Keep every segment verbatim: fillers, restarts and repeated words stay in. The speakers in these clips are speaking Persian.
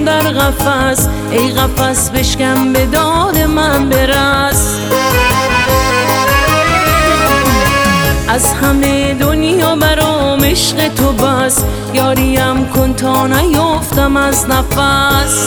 جونم در قفس، ای قفس بشکن به داد من برس. از همه دنیا برام عشق تو بس، یاریم کن تا نیفتم از نفس.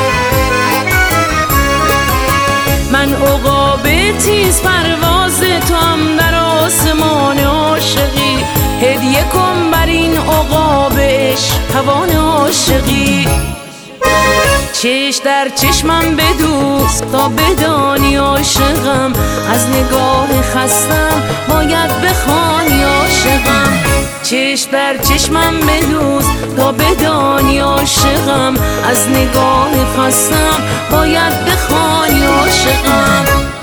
من عقاب تیز پرواز تو هم در آسمان عاشقی، هدیه کن بر این عقاب عشق توان عاشقی. چش در چشمم بدوز تا بدانی عاشقم، از نگاه خستم باید بخوانی عاشقم. چش در چشمم بدوز تا بدانی عاشقم، از نگاه خستم باید بخوانی عاشقم.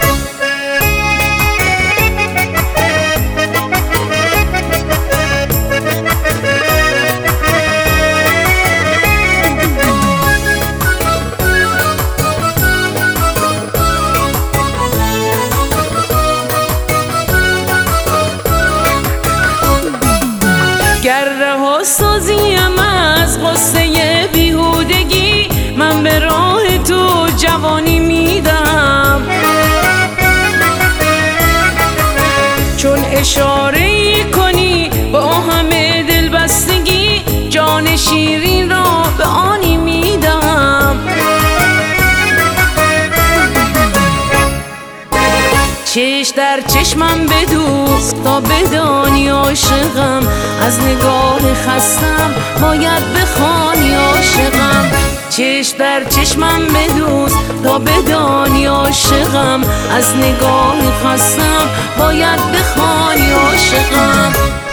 گر رها سازیم از غصه بیهودگی، من به راه تو جوانی میدم. چون اشاره کنی با همه دلبستگی، جان شیرین را به آنی میدم. چش در چشمم بدوز تا بدانی عاشقم، از نگاه خستم باید بخوانی عاشقم. چش در چشمم بدوز تا بدانی عاشقم، از نگاه خستم باید بخوانی عاشقم.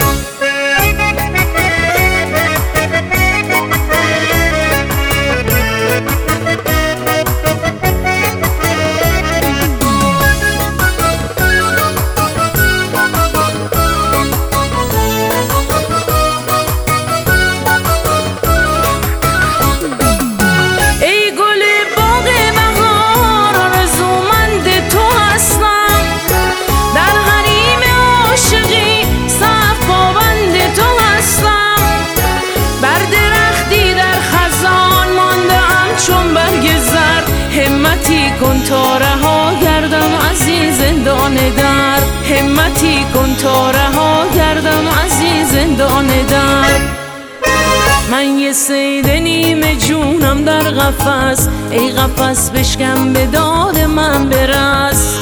همتی کن تا رها گردم از این زندان در، همتی کن تا رها گردم از این زندان در. من یه صید نیمه جونم در قفس، ای قفس بشکن به داد من برس.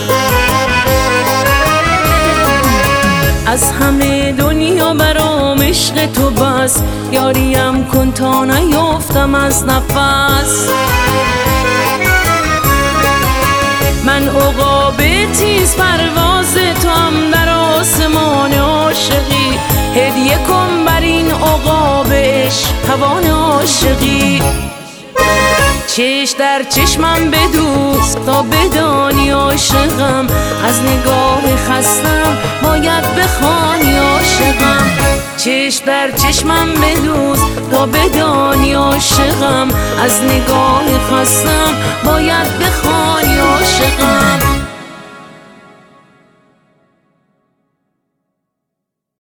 از همه دنیا برام عشق تو بس، یاریم کن تا نیفتم از نفس. من عقاب تیز پرواز تو هم در آسمان عاشقی، هدیه کن بر این عقاب عشق توان عاشقی. چش در چشمم بدوز تا بدانی عاشقم، از نگاه خستم باید بخوانی عاشقم. چش در چشمم بدوز تا بدانی عاشقم، از نگاه خستم باید بخوانی عاشقم.